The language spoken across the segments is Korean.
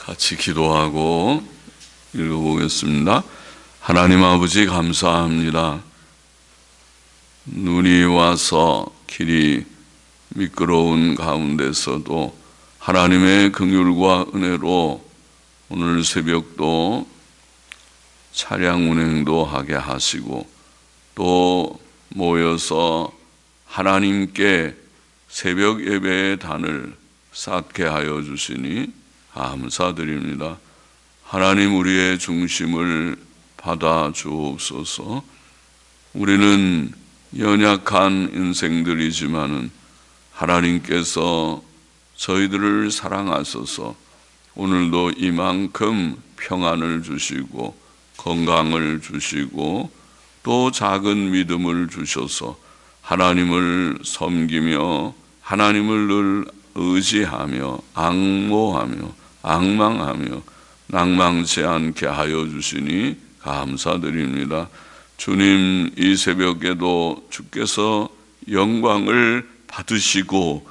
같이 기도하고 읽어보겠습니다. 하나님 아버지 감사합니다. 눈이 와서 길이 미끄러운 가운데서도 하나님의 긍휼과 은혜로 오늘 새벽도 차량 운행도 하게 하시고 또 모여서 하나님께 새벽 예배의 단을 쌓게 하여 주시니 감사드립니다. 하나님, 우리의 중심을 받아 주옵소서. 우리는 연약한 인생들이지만은 하나님께서 저희들을 사랑하셔서 오늘도 이만큼 평안을 주시고 건강을 주시고 또 작은 믿음을 주셔서 하나님을 섬기며 하나님을 늘 의지하며 앙모하며 앙망하며 낭망치 않게 하여 주시니 감사드립니다. 주님, 이 새벽에도 주께서 영광을 받으시고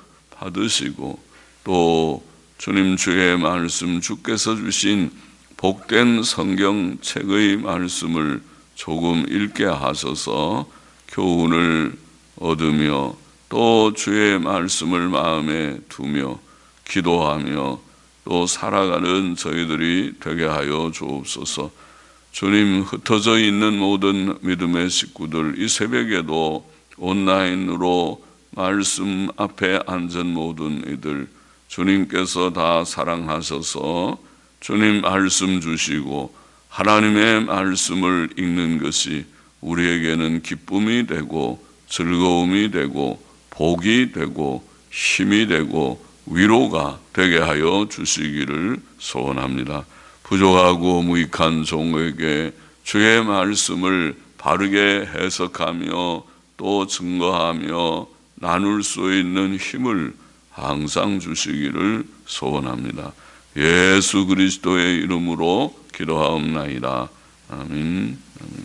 또 주님 주의 말씀, 주께서 주신 복된 성경책의 말씀을 조금 읽게 하셔서 교훈을 얻으며 또 주의 말씀을 마음에 두며 기도하며 또 살아가는 저희들이 되게 하여 주옵소서. 주님, 흩어져 있는 모든 믿음의 식구들, 이 새벽에도 온라인으로 말씀 앞에 앉은 모든 이들, 주님께서 다 사랑하셔서 주님 말씀 주시고 하나님의 말씀을 읽는 것이 우리에게는 기쁨이 되고 즐거움이 되고 복이 되고 힘이 되고 위로가 되게 하여 주시기를 소원합니다. 부족하고 무익한 종에게 주의 말씀을 바르게 해석하며 또 증거하며 나눌 수 있는 힘을 항상 주시기를 소원합니다. 예수 그리스도의 이름으로 기도하옵나이다. 아멘.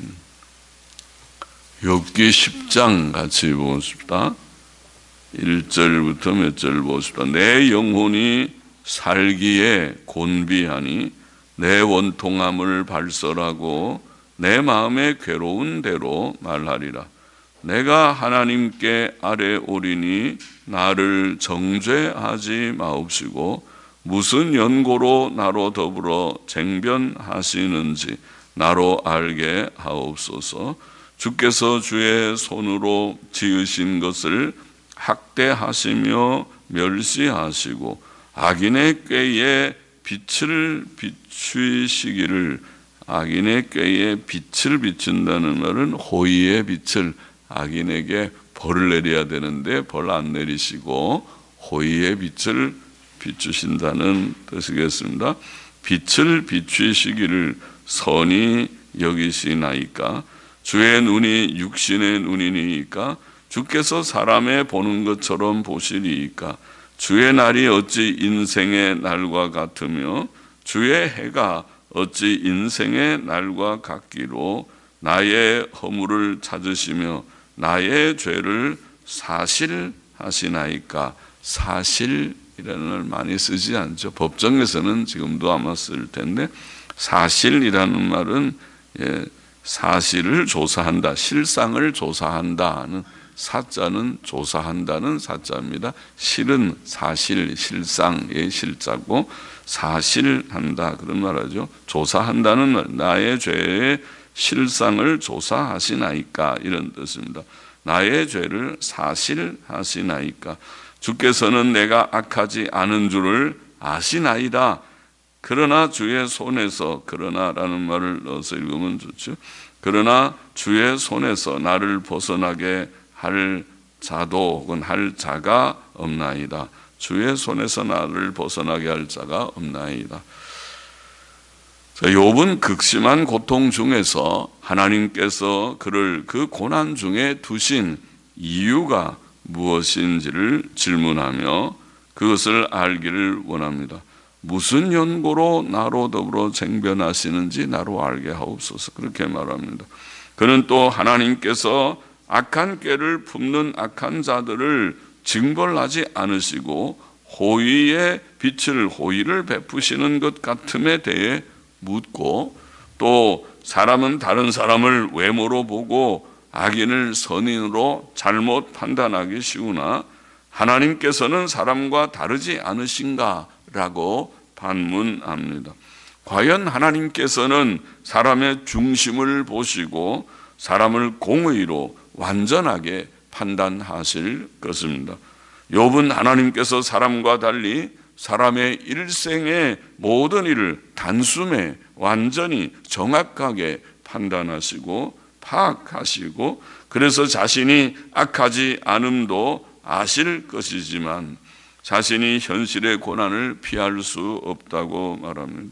욥기 10장 같이 보십시다. 1절부터 몇 절 보십시다. 내 영혼이 살기에 곤비하니 내 원통함을 발설하고 내 마음의 괴로운 대로 말하리라. 내가 하나님께 아뢰오리니 나를 정죄하지 마옵시고 무슨 연고로 나로 더불어 쟁변하시는지 나로 알게 하옵소서. 주께서 주의 손으로 지으신 것을 학대하시며 멸시하시고 악인의 꾀에 빛을 비추시기를, 악인의 꾀에 빛을 비춘다는 말은 호의의 빛을, 악인에게 벌을 내려야 되는데 벌 안 내리시고 호의의 빛을 비추신다는 뜻이겠습니다. 빛을 비추시기를 선히 여기시나이까? 주의 눈이 육신의 눈이니까 주께서 사람의 보는 것처럼 보시리이까? 주의 날이 어찌 인생의 날과 같으며 주의 해가 어찌 인생의 날과 같기로 나의 허물을 찾으시며 나의 죄를 사실하시나이까? 사실이라는 말 많이 쓰지 않죠. 법정에서는 지금도 아마 쓸 텐데, 사실이라는 말은 사실을 조사한다, 실상을 조사한다는, 사자는 조사한다는 사자입니다. 실은 사실, 실상의 실자고 사실한다 그런 말하죠. 조사한다는 말, 나의 죄의 실상을 조사하시나이까 이런 뜻입니다. 나의 죄를 사실하시나이까? 주께서는 내가 악하지 않은 줄을 아시나이다. 그러나 주의 손에서, 그러나라는 말을 넣어서 읽으면 좋죠. 그러나 주의 손에서 나를 벗어나게 할 자도 혹은 할 자가 없나이다. 주의 손에서 나를 벗어나게 할 자가 없나이다. 욥은 극심한 고통 중에서 하나님께서 그를 그 고난 중에 두신 이유가 무엇인지를 질문하며 그것을 알기를 원합니다. 무슨 연고로 나로 더불어 쟁변하시는지 나로 알게 하옵소서. 그렇게 말합니다. 그는 또 하나님께서 악한 꾀를 품는 악한 자들을 징벌하지 않으시고 호의의 빛을 호의를 베푸시는 것 같음에 대해 묻고, 또 사람은 다른 사람을 외모로 보고 악인을 선인으로 잘못 판단하기 쉬우나 하나님께서는 사람과 다르지 않으신가? 라고 반문합니다. 과연 하나님께서는 사람의 중심을 보시고 사람을 공의로 완전하게 판단하실 것입니다. 욥은 하나님께서 사람과 달리 사람의 일생의 모든 일을 단숨에 완전히 정확하게 판단하시고 파악하시고, 그래서 자신이 악하지 않음도 아실 것이지만 자신이 현실의 고난을 피할 수 없다고 말합니다.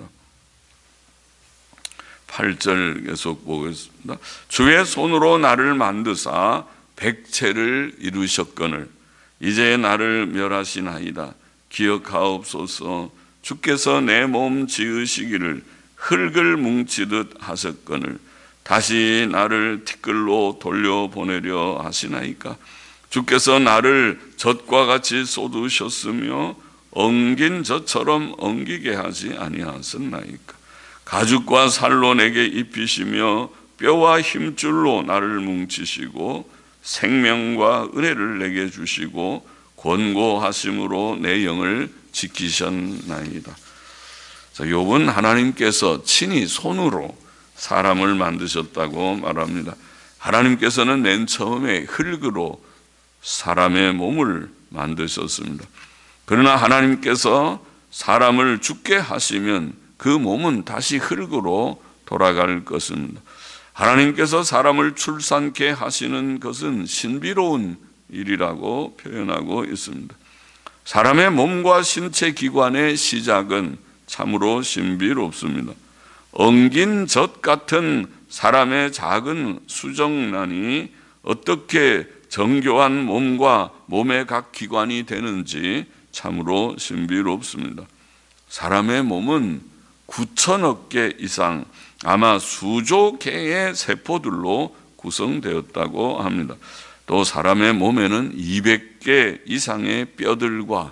8절 계속 보겠습니다. 주의 손으로 나를 만드사 백체를 이루셨거늘 이제 나를 멸하시나이다. 기억하옵소서. 주께서 내 몸 지으시기를 흙을 뭉치듯 하셨거늘 다시 나를 티끌로 돌려보내려 하시나이까. 주께서 나를 젖과 같이 쏟으셨으며 엉긴 젖처럼 엉기게 하지 아니하셨나이까. 가죽과 살로 내게 입히시며 뼈와 힘줄로 나를 뭉치시고 생명과 은혜를 내게 주시고 권고하심으로 내 영을 지키셨나이다. 욥은 하나님께서 친히 손으로 사람을 만드셨다고 말합니다. 하나님께서는 맨 처음에 흙으로 사람의 몸을 만드셨습니다. 그러나 하나님께서 사람을 죽게 하시면 그 몸은 다시 흙으로 돌아갈 것입니다. 하나님께서 사람을 출산케 하시는 것은 신비로운 일이라고 표현하고 있습니다. 사람의 몸과 신체 기관의 시작은 참으로 신비롭습니다. 엉긴 젖 같은 사람의 작은 수정란이 어떻게 정교한 몸과 몸의 각 기관이 되는지 참으로 신비롭습니다. 사람의 몸은 9천억 개 이상, 아마 수조 개의 세포들로 구성되었다고 합니다. 또 사람의 몸에는 200개 이상의 뼈들과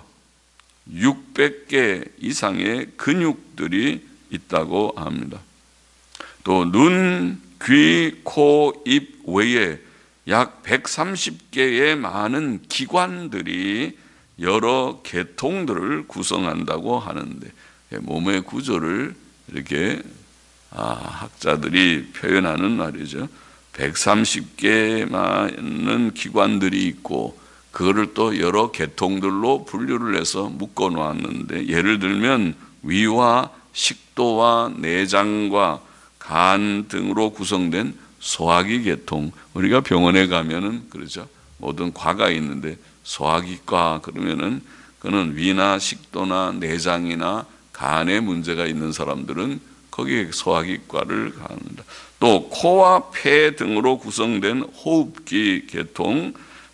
600개 이상의 근육들이 있다고 합니다. 또 눈, 귀, 코, 입 외에 약 130개의 많은 기관들이 여러 계통들을 구성한다고 하는데, 몸의 구조를 이렇게 학자들이 표현하는 말이죠. 130개 많은 기관들이 있고 그거를 또 여러 계통들로 분류를 해서 묶어 놓았는데, 예를 들면 위와 식도와 내장과 간 등으로 구성된 소화기 계통, 우리가 병원에 가면은 그러죠. 모든 과가 있는데 소화기과 그러면은 그는 위나 식도나 내장이나 간에 문제가 있는 사람들은 거기에 소화기과를 갑니다. 또 코와 폐 등으로 구성된 호흡기 계통,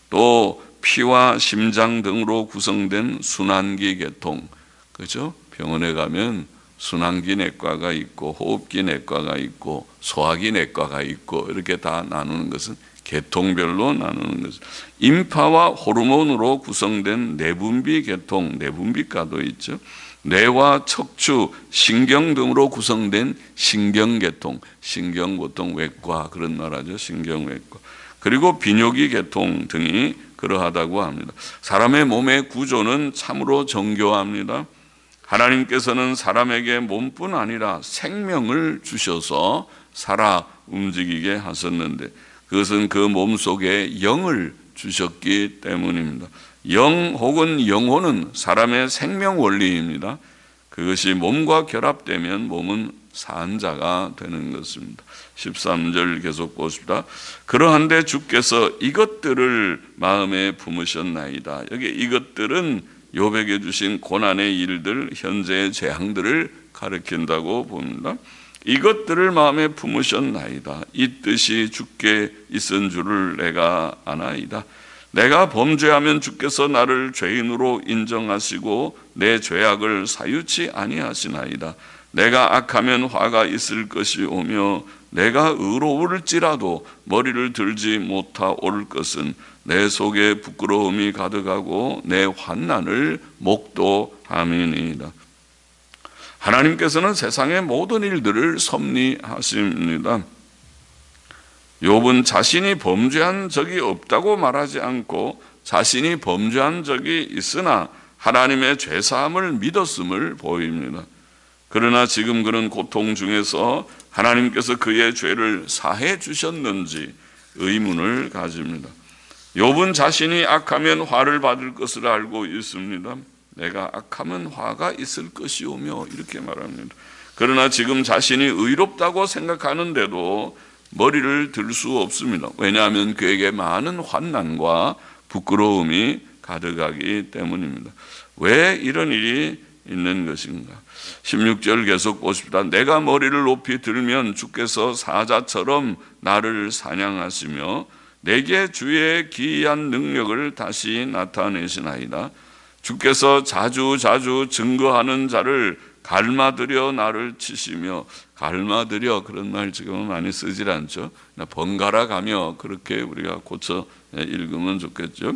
또 피와 심장 등으로 구성된 순환기 계통, 그렇죠? 병원에 가면 순환기 내과가 있고 호흡기 내과가 있고 소화기 내과가 있고 이렇게 다 나누는 것은 계통별로 나누는 것은, 임파와 호르몬으로 구성된 내분비 계통, 내분비과도 있죠. 뇌와 척추, 신경 등으로 구성된 신경계통, 신경 보통 외과 그런 말하죠. 신경외과. 그리고 비뇨기 계통 등이 그러하다고 합니다. 사람의 몸의 구조는 참으로 정교합니다. 하나님께서는 사람에게 몸뿐 아니라 생명을 주셔서 살아 움직이게 하셨는데, 그것은 그 몸 속에 영을 주셨기 때문입니다. 영 혹은 영혼은 사람의 생명 원리입니다. 그것이 몸과 결합되면 몸은 산자가 되는 것입니다. 13절 계속 보십시다. 그러한데 주께서 이것들을 마음에 품으셨나이다. 여기 이것들은 욥에게 주신 고난의 일들, 현재의 재앙들을 가리킨다고 봅니다. 이것들을 마음에 품으셨나이다. 이 뜻이 주께 있은 줄을 내가 아나이다. 내가 범죄하면 주께서 나를 죄인으로 인정하시고 내 죄악을 사유치 아니하시나이다. 내가 악하면 화가 있을 것이 오며 내가 의로울지라도 머리를 들지 못하올 것은 내 속에 부끄러움이 가득하고 내 환난을 목도함이니이다. 하나님께서는 세상의 모든 일들을 섭리하십니다. 욥은 자신이 범죄한 적이 없다고 말하지 않고 자신이 범죄한 적이 있으나 하나님의 죄사함을 믿었음을 보입니다. 그러나 지금 그런 고통 중에서 하나님께서 그의 죄를 사해 주셨는지 의문을 가집니다. 욥은 자신이 악하면 화를 받을 것을 알고 있습니다. 내가 악하면 화가 있을 것이오며 이렇게 말합니다. 그러나 지금 자신이 의롭다고 생각하는데도 머리를 들 수 없습니다. 왜냐하면 그에게 많은 환난과 부끄러움이 가득하기 때문입니다. 왜 이런 일이 있는 것인가? 16절 계속 보십시다. 내가 머리를 높이 들면 주께서 사자처럼 나를 사냥하시며 내게 주의 기이한 능력을 다시 나타내시나이다. 주께서 자주 증거하는 자를 갈마들여 나를 치시며, 갈마들여 그런 말 지금은 많이 쓰질 않죠. 번갈아 가며 그렇게 우리가 고쳐 읽으면 좋겠죠.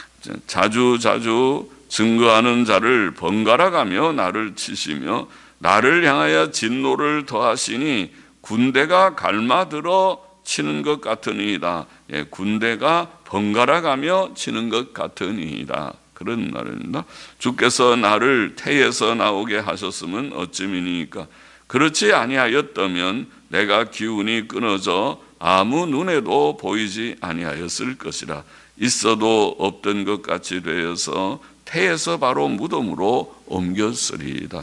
자주 증거하는 자를 번갈아 가며 나를 치시며 나를 향하여 진노를 더하시니 군대가 갈마들어 치는 것 같으니이다. 군대가 번갈아 가며 치는 것 같으니이다. 그런 말입니다. 주께서 나를 태에서 나오게 하셨으면 어찌미니까. 그렇지 아니하였다면 내가 기운이 끊어져 아무 눈에도 보이지 아니하였을 것이라. 있어도 없던 것 같이 되어서 태에서 바로 무덤으로 옮겼으리이다.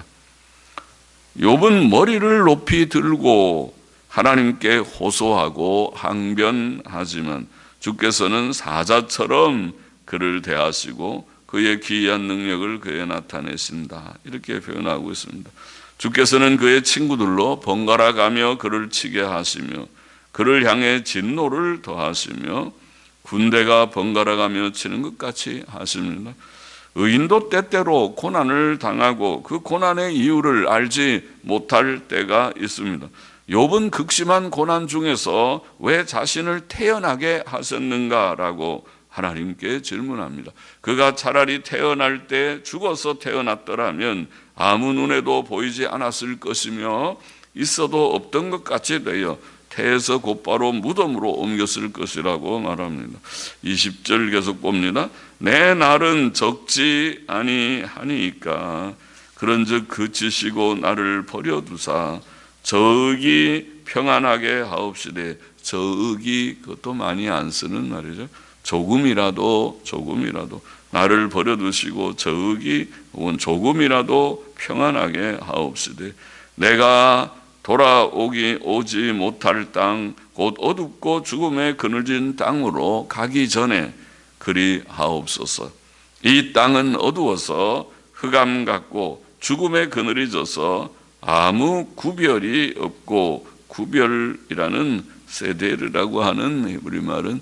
욥은 머리를 높이 들고 하나님께 호소하고 항변하지만 주께서는 사자처럼 그를 대하시고 그의 기이한 능력을 그에 나타내신다. 이렇게 표현하고 있습니다. 주께서는 그의 친구들로 번갈아 가며 그를 치게 하시며 그를 향해 진노를 더하시며 군대가 번갈아 가며 치는 것 같이 하십니다. 의인도 때때로 고난을 당하고 그 고난의 이유를 알지 못할 때가 있습니다. 욥은 극심한 고난 중에서 왜 자신을 태어나게 하셨는가라고 하나님께 질문합니다. 그가 차라리 태어날 때 죽어서 태어났더라면 아무 눈에도 보이지 않았을 것이며 있어도 없던 것 같이 되어 태에서 곧바로 무덤으로 옮겼을 것이라고 말합니다. 20절 계속 봅니다. 내 날은 적지 아니하니까 그런즉 그치시고 나를 버려두사 저익이 평안하게 하옵시되. 저익이 그것도 많이 안 쓰는 말이죠. 조금이라도 나를 버려두시고 저익이 혹은 조금이라도 평안하게 하옵시되. 내가 오지 못할 땅 곧 어둡고 죽음에 그늘진 땅으로 가기 전에 그리 하옵소서. 이 땅은 어두워서 흑암 같고 죽음의 그늘이 져서 아무 구별이 없고, 구별이라는 세데르라고 하는 우리말은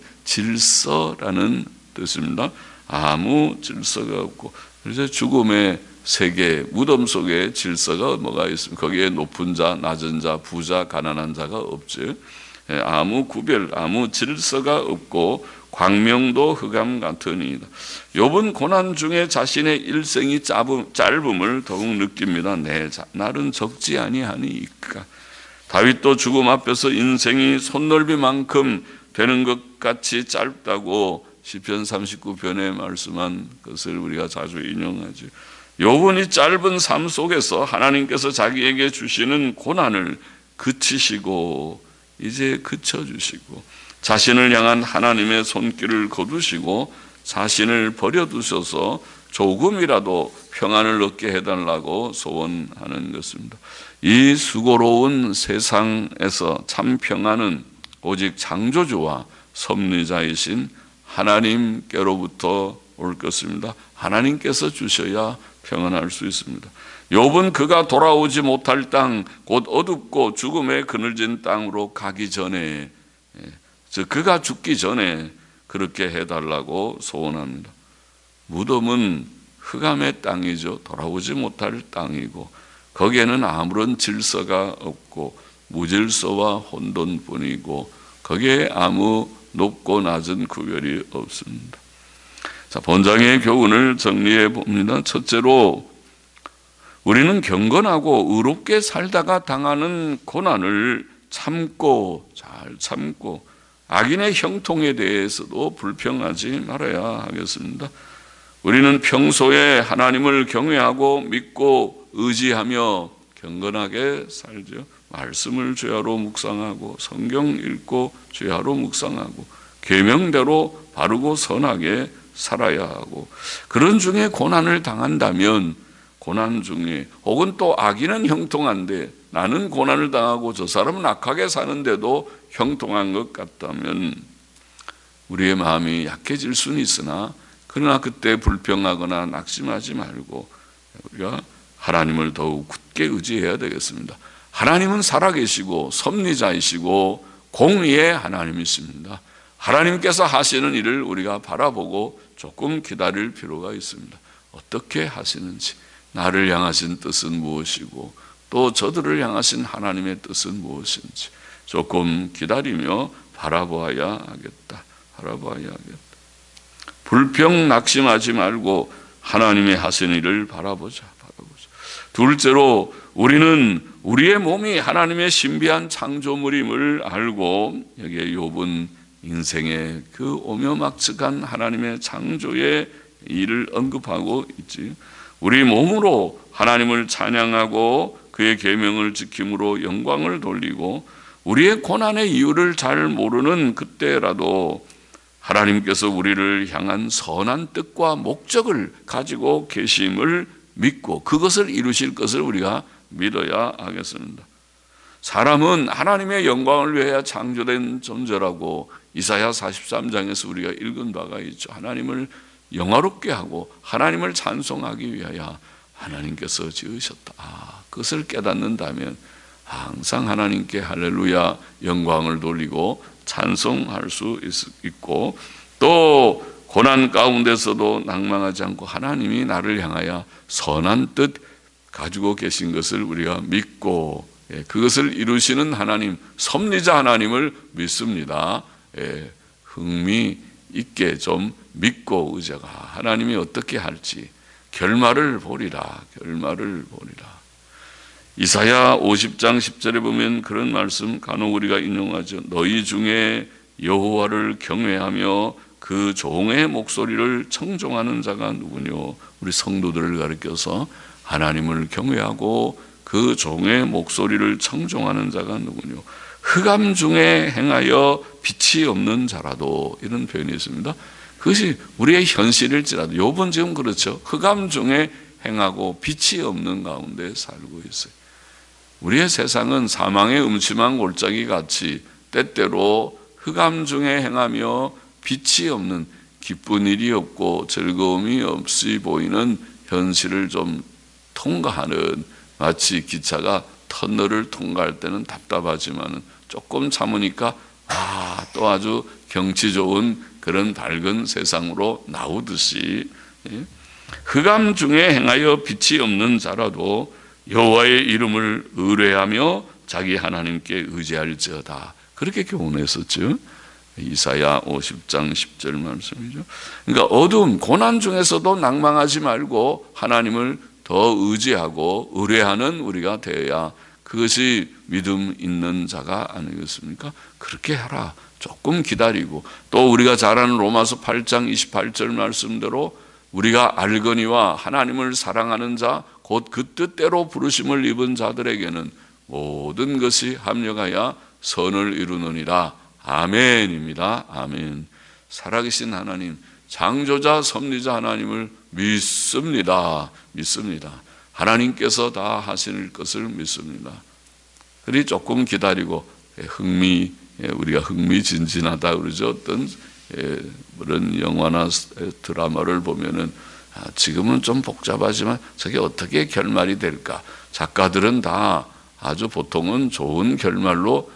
질서라는 뜻입니다. 아무 질서가 없고, 그래서 죽음의 세계, 무덤 속에 질서가 뭐가 있습니까? 거기에 높은 자, 낮은 자, 부자, 가난한 자가 없죠. 아무 구별, 아무 질서가 없고 광명도 흑암 같으니이다. 욥은 고난 중에 자신의 일생이 짧음을 더욱 느낍니다. 내 날은 적지 아니하니까. 다윗도 죽음 앞에서 인생이 손넓이만큼 되는 것 같이 짧다고 시편 39편에 말씀한 것을 우리가 자주 인용하죠. 욥은 이 짧은 삶 속에서 하나님께서 자기에게 주시는 고난을 그치시고 이제 그쳐주시고 자신을 향한 하나님의 손길을 거두시고 자신을 버려두셔서 조금이라도 평안을 얻게 해달라고 소원하는 것입니다. 이 수고로운 세상에서 참 평안은 오직 창조주와 섭리자이신 하나님께로부터 올 것입니다. 하나님께서 주셔야 평안할 수 있습니다. 욥은 그가 돌아오지 못할 땅, 곧 어둡고 죽음에 그늘진 땅으로 가기 전에, 즉 그가 죽기 전에 그렇게 해달라고 소원합니다. 무덤은 흑암의 땅이죠. 돌아오지 못할 땅이고 거기에는 아무런 질서가 없고 무질서와 혼돈뿐이고 거기에 아무 높고 낮은 구별이 없습니다. 자, 본장의 교훈을 정리해 봅니다. 첫째로 우리는 경건하고 의롭게 살다가 당하는 고난을 참고, 잘 참고 악인의 형통에 대해서도 불평하지 말아야 하겠습니다. 우리는 평소에 하나님을 경외하고 믿고 의지하며 경건하게 살죠. 말씀을 주야로 묵상하고 성경 읽고 주야로 묵상하고 계명대로 바르고 선하게 살아야 하고, 그런 중에 고난을 당한다면 고난 중에, 혹은 또 악인은 형통한데 나는 고난을 당하고 저 사람은 악하게 사는데도 형통한 것 같다면 우리의 마음이 약해질 수는 있으나, 그러나 그때 불평하거나 낙심하지 말고 우리가 하나님을 더욱 굳게 의지해야 되겠습니다. 하나님은 살아계시고 섭리자이시고 공의의 하나님이십니다. 하나님께서 하시는 일을 우리가 바라보고 조금 기다릴 필요가 있습니다. 어떻게 하시는지, 나를 향하신 뜻은 무엇이고 또 저들을 향하신 하나님의 뜻은 무엇인지 조금 기다리며 바라보아야 하겠다. 불평 낙심하지 말고 하나님의 하시는 일을 바라보자. 둘째로 우리는 우리의 몸이 하나님의 신비한 창조물임을 알고, 여기에 욥은 인생의 그 오묘막측한 하나님의 창조의 일을 언급하고 있지. 우리 몸으로 하나님을 찬양하고 그의 계명을 지킴으로 영광을 돌리고, 우리의 고난의 이유를 잘 모르는 그때라도 하나님께서 우리를 향한 선한 뜻과 목적을 가지고 계심을 믿고 그것을 이루실 것을 우리가 믿어야 하겠습니다. 사람은 하나님의 영광을 위하여 창조된 존재라고 이사야 43장에서 우리가 읽은 바가 있죠. 하나님을 영화롭게 하고 하나님을 찬송하기 위하여 하나님께서 지으셨다. 그것을 깨닫는다면 항상 하나님께 할렐루야 영광을 돌리고 찬송할 수 있고, 또 고난 가운데서도 낭망하지 않고 하나님이 나를 향하여 선한 뜻 가지고 계신 것을 우리가 믿고, 그것을 이루시는 하나님, 섭리자 하나님을 믿습니다. 흥미 있게 좀 믿고 의자가 하나님이 어떻게 할지 결말을 보리라. 이사야 50장 10절에 보면 그런 말씀 간혹 우리가 인용하죠. 너희 중에 여호와를 경외하며 그 종의 목소리를 청종하는 자가 누구뇨? 우리 성도들을 가리켜서 하나님을 경외하고 그 종의 목소리를 청종하는 자가 누구뇨? 흑암 중에 행하여 빛이 없는 자라도, 이런 표현이 있습니다. 그것이 우리의 현실일지라도, 욥은 지금 그렇죠. 흑암 중에 행하고 빛이 없는 가운데 살고 있어요. 우리의 세상은 사망의 음침한 골짜기 같이 때때로 흑암 중에 행하며 빛이 없는, 기쁜 일이 없고 즐거움이 없이 보이는 현실을 좀 통과하는, 마치 기차가 터널을 통과할 때는 답답하지만 조금 참으니까 또 아주 경치 좋은 그런 밝은 세상으로 나오듯이, 흑암 중에 행하여 빛이 없는 자라도 여호와의 이름을 의뢰하며 자기 하나님께 의지할지어다. 그렇게 교훈했었죠. 이사야 50장 10절 말씀이죠. 그러니까 어두움, 고난 중에서도 낭망하지 말고 하나님을 더 의지하고 의뢰하는 우리가 되어야 그것이 믿음 있는 자가 아니겠습니까? 그렇게 하라. 조금 기다리고, 또 우리가 잘 아는 로마서 8장 28절 말씀대로 우리가 알거니와 하나님을 사랑하는 자 곧 그 뜻대로 부르심을 입은 자들에게는 모든 것이 합력하여 선을 이루느니라. 아멘입니다. 아멘. 살아계신 하나님, 창조자 섭리자 하나님을 믿습니다. 하나님께서 다 하실 것을 믿습니다. 그리 조금 기다리고 우리가 흥미진진하다 그러죠. 어떤 그런 영화나 드라마를 보면은 지금은 좀 복잡하지만 저게 어떻게 결말이 될까? 작가들은 다 아주 보통은 좋은 결말로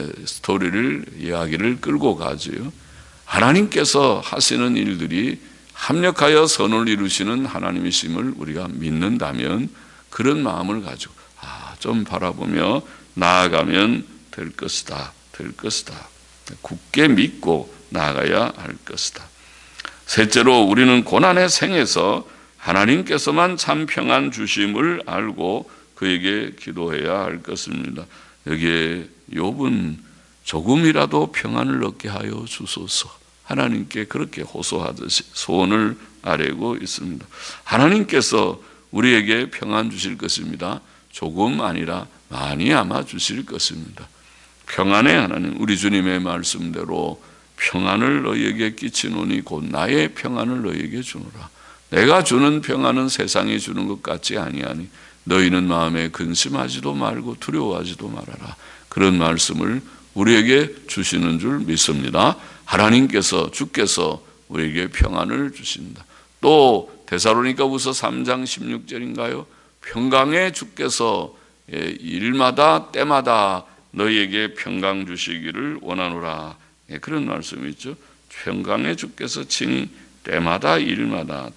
이야기를 끌고 가지요. 하나님께서 하시는 일들이 합력하여 선을 이루시는 하나님이심을 우리가 믿는다면 그런 마음을 가지고 좀 바라보며 나아가면 될 것이다. 굳게 믿고 나아가야 할 것이다. 셋째로 우리는 고난의 생에서 하나님께서만 참 평안 주심을 알고 그에게 기도해야 할 것입니다. 여기에 욥은 조금이라도 평안을 얻게 하여 주소서 하나님께 그렇게 호소하듯이 소원을 아뢰고 있습니다. 하나님께서 우리에게 평안 주실 것입니다. 조금 아니라 많이 아마 주실 것입니다. 평안의 하나님, 우리 주님의 말씀대로 평안을 너희에게 끼치노니 곧 나의 평안을 너희에게 주노라. 내가 주는 평안은 세상이 주는 것 같지 아니하니 너희는 마음에 근심하지도 말고 두려워하지도 말아라. 그런 말씀을 우리에게 주시는 줄 믿습니다. 하나님께서 주께서 우리에게 평안을 주신다. 또 데살로니가후서 3장 16절인가요? 평강의 주께서 일마다 때마다 너희에게 평강 주시기를 원하노라. 그런 말씀이 있죠. 평강의 주께서 친히 때마다 일마다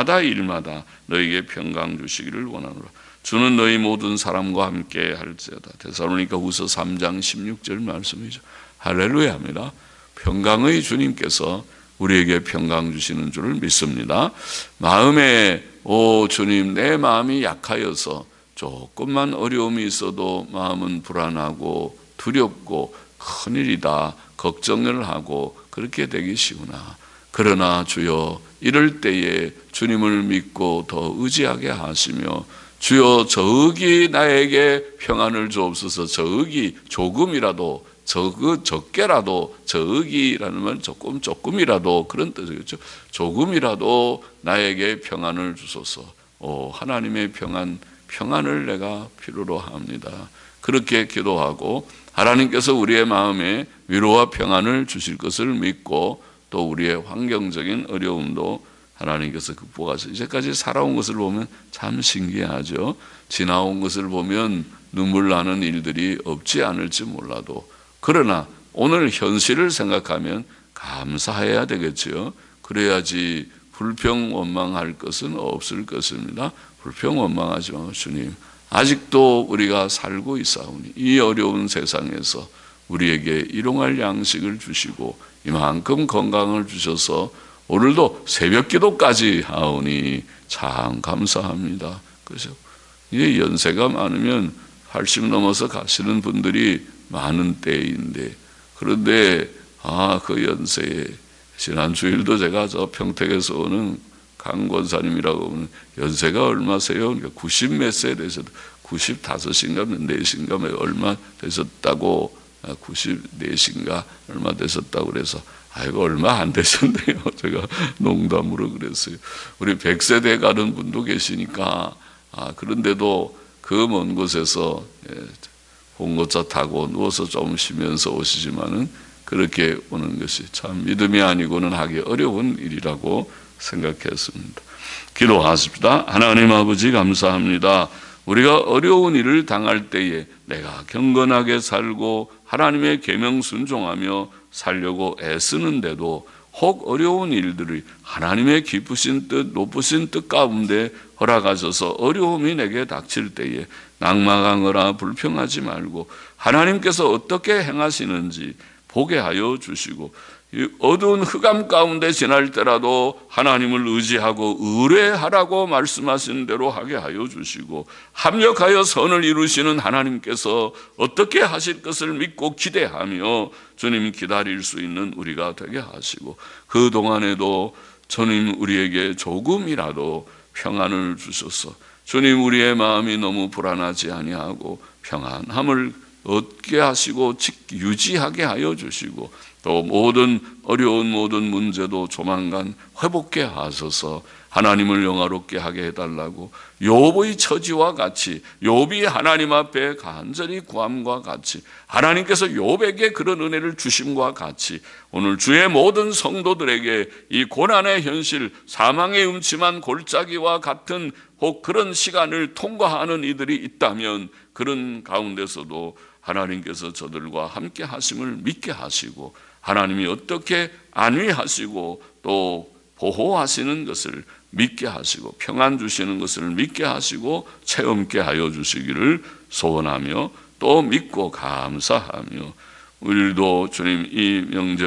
너희에게 평강 주시기를 원하노라. 주는 너희 모든 사람과 함께 할지어다. 데살로니가후서 3장 16절 말씀이죠. 할렐루야입니다. 평강의 주님께서 우리에게 평강 주시는 줄을 믿습니다. 마음에 주님, 내 마음이 약하여서 조금만 어려움이 있어도 마음은 불안하고 두렵고 큰일이다 걱정을 하고 그렇게 되기 쉬우나 그러나 주여 이럴 때에 주님을 믿고 더 의지하게 하시며 주여 저기 나에게 평안을 주옵소서. 저기 조금이라도 적게라도 저기라는 말 조금이라도 그런 뜻이겠죠. 조금이라도 나에게 평안을 주소서. 하나님의 평안을 내가 필요로 합니다. 그렇게 기도하고 하나님께서 우리의 마음에 위로와 평안을 주실 것을 믿고 또 우리의 환경적인 어려움도 하나님께서 극복하셔서 이제까지 살아온 것을 보면 참 신기하죠. 지나온 것을 보면 눈물 나는 일들이 없지 않을지 몰라도 그러나 오늘 현실을 생각하면 감사해야 되겠죠. 그래야지 불평원망할 것은 없을 것입니다. 불평원망하지 마. 주님, 아직도 우리가 살고 있사오니 이 어려운 세상에서 우리에게 일용할 양식을 주시고 이만큼 건강을 주셔서 오늘도 새벽 기도까지 하오니 참 감사합니다. 그래서 이게 연세가 많으면 80 넘어서 가시는 분들이 많은 때인데 그런데 그 연세에 지난 주일도 제가 저 평택에서 오는 강 권사님이라고 하면 연세가 얼마세요? 90 몇 세 되셨다. 95인가 4인가 얼마 되셨다고 94인가 얼마 되셨다고 그래서 아이고 얼마 안 되셨네요. 제가 농담으로 그랬어요. 우리 100세대 가는 분도 계시니까 그런데도 그 먼 곳에서 봉고차 타고 누워서 좀 쉬면서 오시지만은 그렇게 오는 것이 참 믿음이 아니고는 하기 어려운 일이라고 생각했습니다. 기도하십시다. 하나님 아버지 감사합니다. 우리가 어려운 일을 당할 때에 내가 경건하게 살고 하나님의 계명 순종하며 살려고 애쓰는데도 혹 어려운 일들이 하나님의 기쁘신 뜻, 높으신 뜻 가운데 허락하셔서 어려움이 내게 닥칠 때에 낙망하거나 불평하지 말고 하나님께서 어떻게 행하시는지 보게 하여 주시고 어두운 흑암 가운데 지날 때라도 하나님을 의지하고 의뢰하라고 말씀하신 대로 하게 하여 주시고 합력하여 선을 이루시는 하나님께서 어떻게 하실 것을 믿고 기대하며 주님 기다릴 수 있는 우리가 되게 하시고 그동안에도 주님 우리에게 조금이라도 평안을 주셔서 주님 우리의 마음이 너무 불안하지 아니하고 평안함을 얻게 하시고 유지하게 하여 주시고 또 모든 어려운 모든 문제도 조만간 회복게 하소서. 하나님을 영화롭게 하게 해달라고 욥의 처지와 같이 욥이 하나님 앞에 간절히 구함과 같이 하나님께서 욥에게 그런 은혜를 주심과 같이 오늘 주의 모든 성도들에게 이 고난의 현실 사망의 음침한 골짜기와 같은 혹 그런 시간을 통과하는 이들이 있다면 그런 가운데서도 하나님께서 저들과 함께 하심을 믿게 하시고 하나님이 어떻게 안위하시고 또 보호하시는 것을 믿게 하시고 평안 주시는 것을 믿게 하시고 체험케 하여 주시기를 소원하며 또 믿고 감사하며 우리도 주님 이 명절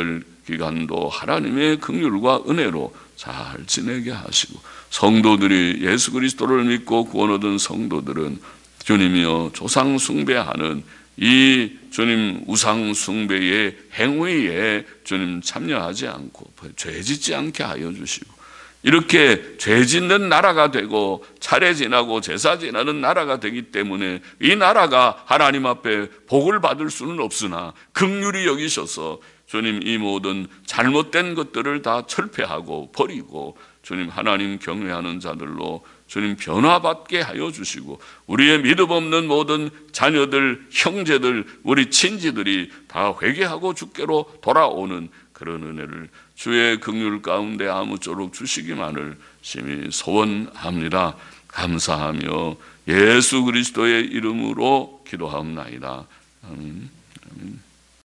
기간도 하나님의 긍휼과 은혜로 잘 지내게 하시고, 성도들이 예수 그리스도를 믿고 구원 얻은 성도들은 주님이여 조상 숭배하는 이 주님 우상 숭배의 행위에 주님 참여하지 않고 죄 짓지 않게 하여 주시고, 이렇게 죄 짓는 나라가 되고 차례 지나고 제사 지나는 나라가 되기 때문에 이 나라가 하나님 앞에 복을 받을 수는 없으나 긍휼히 여기셔서 주님 이 모든 잘못된 것들을 다 철폐하고 버리고 주님 하나님 경외하는 자들로 주님 변화받게 하여 주시고, 우리의 믿음 없는 모든 자녀들, 형제들, 우리 친지들이 다 회개하고 주께로 돌아오는 그런 은혜를 주의 긍휼 가운데 아무쪼록 주시기만을 심히 소원합니다. 감사하며 예수 그리스도의 이름으로 기도하옵나이다. 아멘.